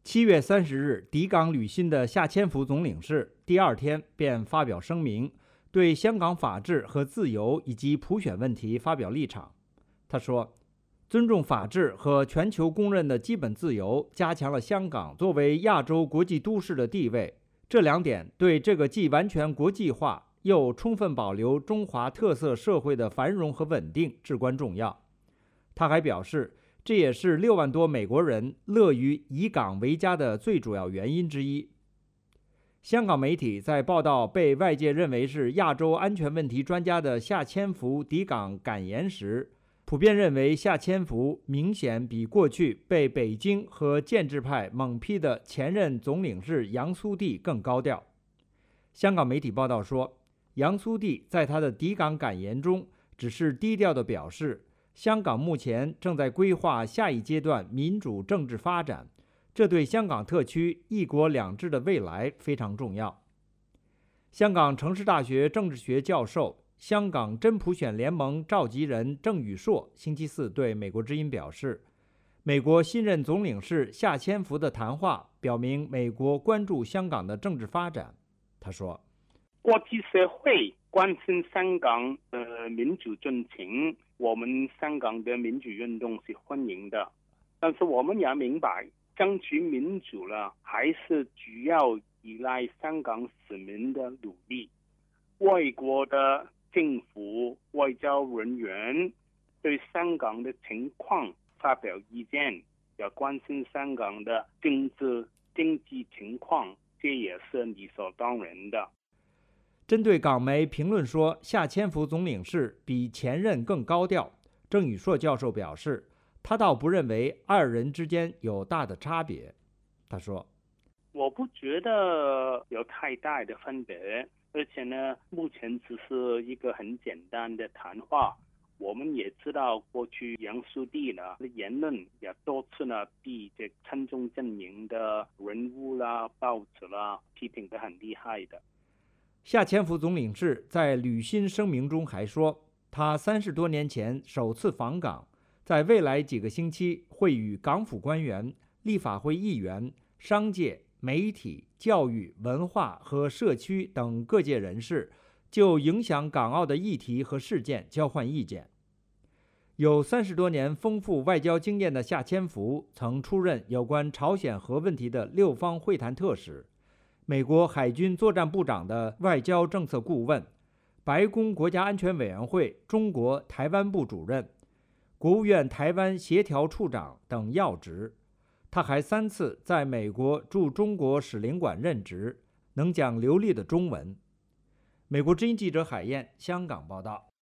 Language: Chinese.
7月30日抵港履新的夏千福总领事第二天便发表声明，对香港法治和自由以及普选问题发表立场。他说，尊重法治和全球公认的基本自由，加强了香港作为亚洲国际都市的地位，这两点对这个既完全国际化又充分保留中华特色社会的繁荣和稳定至关重要。他还表示，这也是6万多美国人乐于以港为家的最主要原因之一。香港媒体在报道被外界认为是亚洲安全问题专家的夏千福抵港感言时，普遍认为夏千福明显比过去被北京和建制派猛批的前任总领事杨苏棣更高调。香港媒体报道说，杨苏棣在他的抵港感言中只是低调地表示，香港目前正在规划下一阶段民主政治发展，这对香港特区一国两制的未来非常重要。香港城市大学政治学教授、香港真普选联盟召集人郑宇硕星期四对美国之音表示，美国新任总领事夏千福的谈话表明美国关注香港的政治发展。他说， 国际社会关心香港的民主进程，我们香港的民主运动是欢迎的，但是我们也明白，争取民主呢，还是主要依赖香港市民的努力。外国的政府外交人员对香港的情况发表意见，也关心香港的政治经济情况，这也是理所当然的。 针对港媒评论说夏千福总领事比前任更高调，郑宇硕教授表示，他倒不认为二人之间有大的差别。他说， 我不觉得有太大的分别，而且呢，目前只是一个很简单的谈话。我们也知道，过去杨苏棣呢言论也多次呢被这亲中阵营的人物啦、报纸啦批评得很厉害的。 夏千福总领事在履新声明中还说，他30多年前首次访港，在未来几个星期会与港府官员、立法会议员、商界、媒体、教育、文化和社区等各界人士就影响港澳的议题和事件交换意见。有30多年丰富外交经验的夏千福曾出任有关朝鲜核问题的6方会谈特使，美国海军作战部长的外交政策顾问，白宫国家安全委员会中国台湾部主任，国务院台湾协调处长等要职。他还3次在美国驻中国使领馆任职，能讲流利的中文。美国之音记者海燕，香港报道。